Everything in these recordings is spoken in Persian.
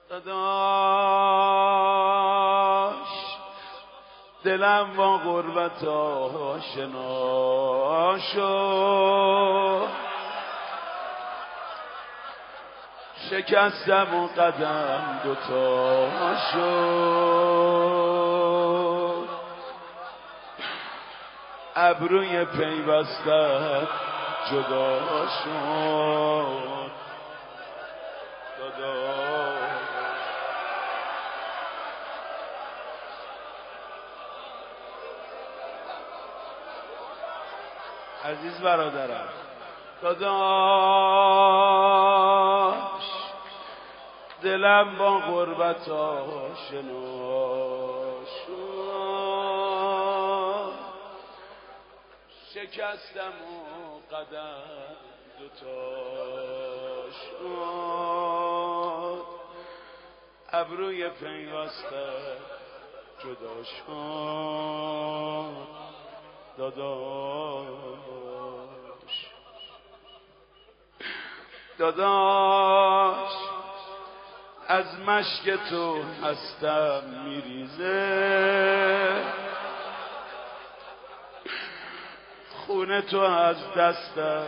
داداش دلم با غربت آشنا شد، شکستم و قدم دوتا شد، ابروی پیوستت جدا شد. عزیز برادرم داداش دلم با غربت آشنا شد، شکستم و قدم دوتا شد، ابروی پیوسته جدا شد. داداش از مشک تو هستم میریزه، خون تو از دستم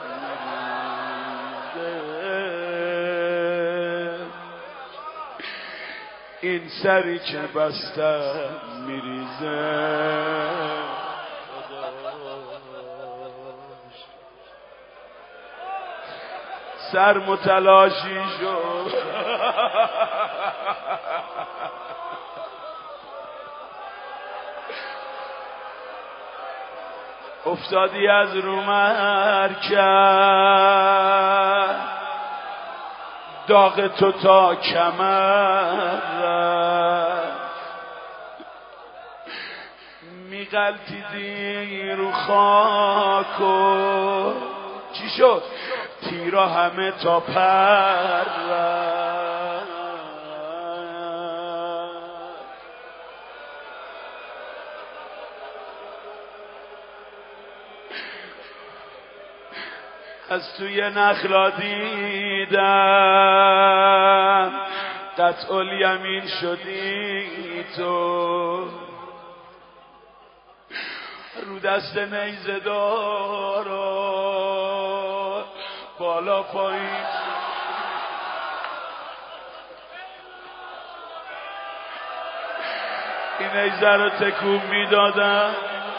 میریزه، این سری که بستم میریزه. سر متلاشی شد افتادی از رو مرکب، داغ تو تا کمر رفت، میغلطیدی رو خاک و چی شد؟ تیرا همه تا پر رفت. از توی نخلا دیدم قطع الیمین شدی تو، رو دست نیزه دارا بالا پایین این نیزه رو تکون میدادم،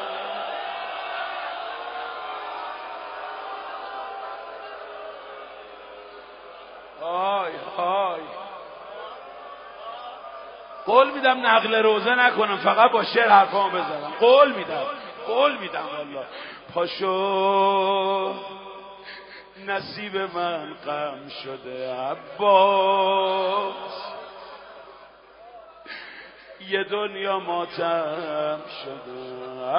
قول میدم نقل روزه نکنم، فقط با شعر حرفامو بزنم. قول میدم والله. پاشو نصیب من غم شده عباس، یه دنیا ماتم شده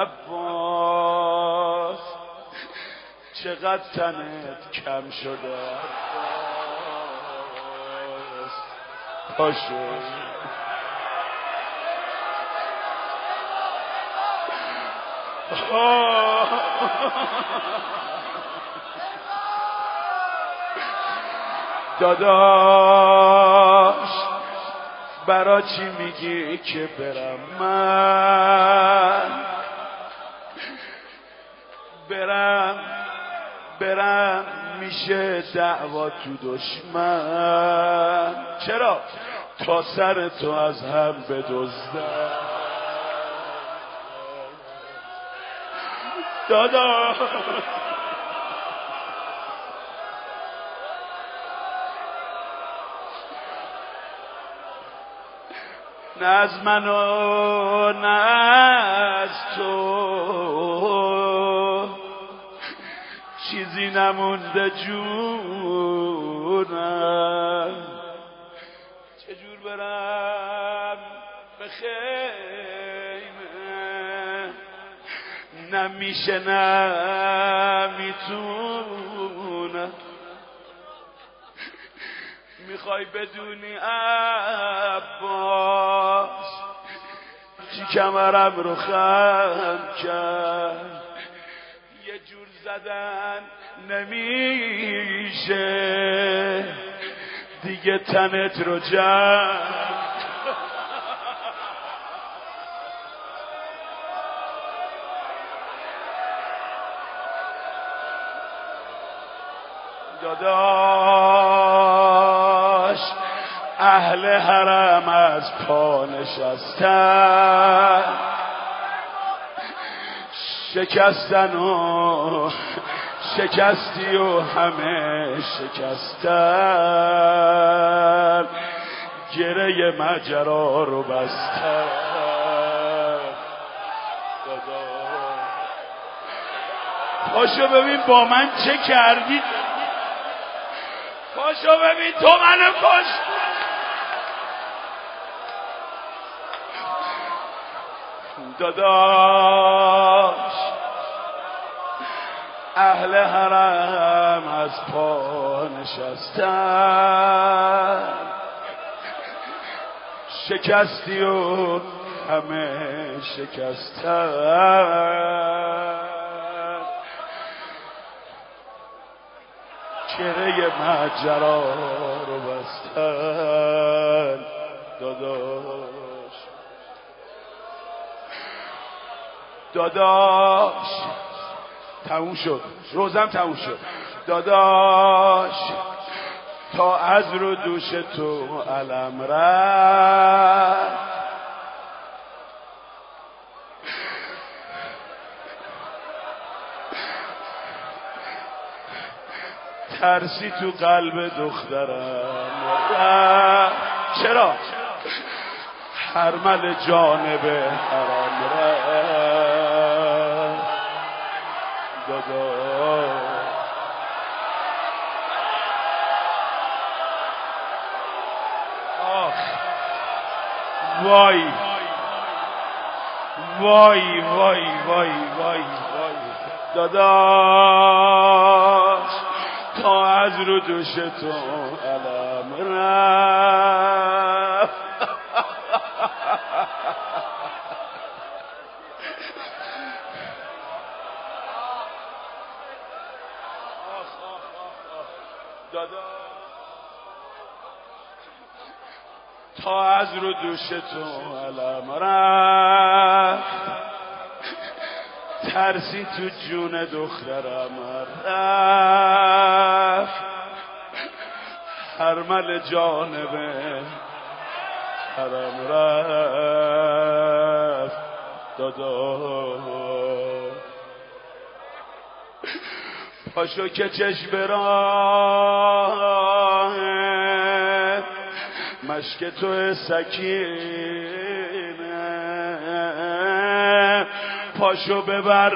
عباس، چقدر تنت کم شده عباس. پاشو داداش برا چی میگی که برم من؟ برم میشه دعوا تو دشمن. چرا؟ تا سر تو از هم بدزدم داداش. نه از من و نه از تو چیزی نمونده جونم، چجور برم به خیمه؟ نمیشه نمیتونم. میخوای بدونی عباس چی کمرم رو خم کرد؟ یه جور زدن نمیشه دیگه تنت رو جمع داداش اهل حرم از پا نشستن شکستن و شکستی و همه شکستن گره ماجرا رو بستن پاشو ببین با من چه کردی پاشو ببین تو منو کشت داداش اهل حرم از پا نشستن شکستی و همه شکستن گره ماجرا رو بستن داداش تموم شد روزم تموم شد داداش تا از رو دوش تو علم رفت ترسی تو قلب دخترم چرا حرمل جانب حرم رفت داداش وای وای وای وای وای داداش تا از رو دوش تو علم رفت تا از رو دوش تو علم رفت ترسی تو جون دخترم رفت حرمل جانب حرم رفت داداش پاشو که چشم راه مشک تو سکینه پاشو ببر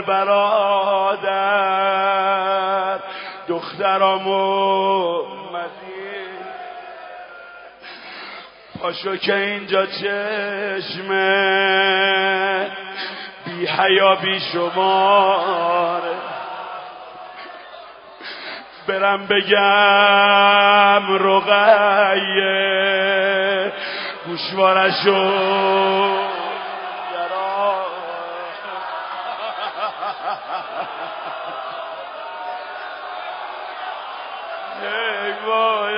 برادر دخترامو مدین پاشو که اینجا چشمه بی حیا بی شماره برم بگم رقیه گوشوارشو ای وای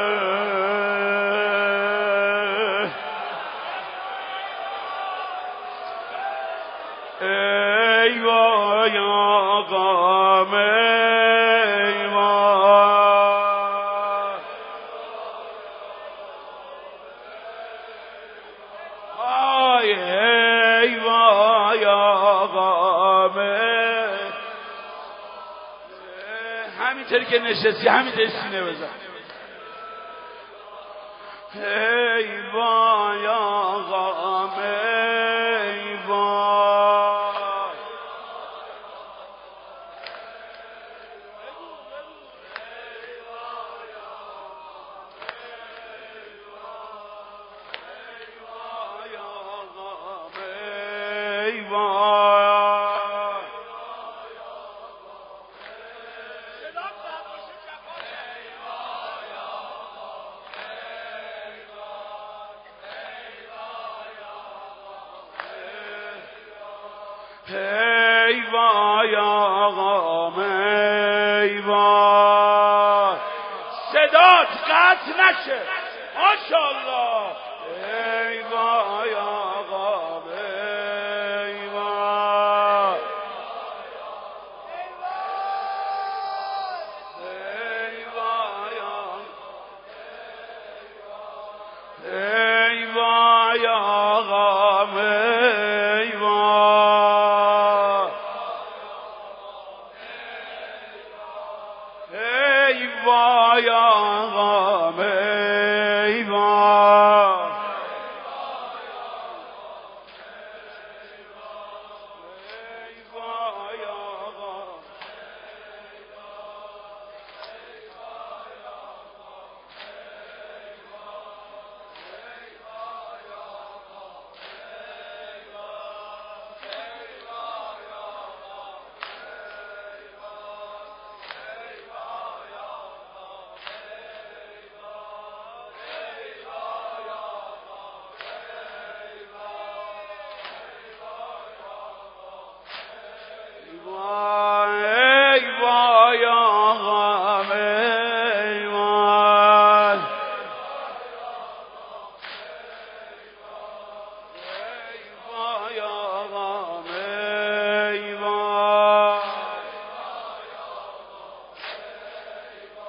ای وای آقام ای وای ای وای آقام همینطوری که نشستی همینطوری سینه بزن ای وای آقام ای وای ای وای ای وای آقام ای وای صدات قطع نشه ماشاءالله. ای وای آقا ای وای، ای وای ای وای آقا ای وای، ای وای آقا ای وای،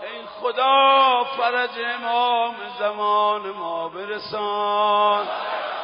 خدا فرج امام زمان ما برسان.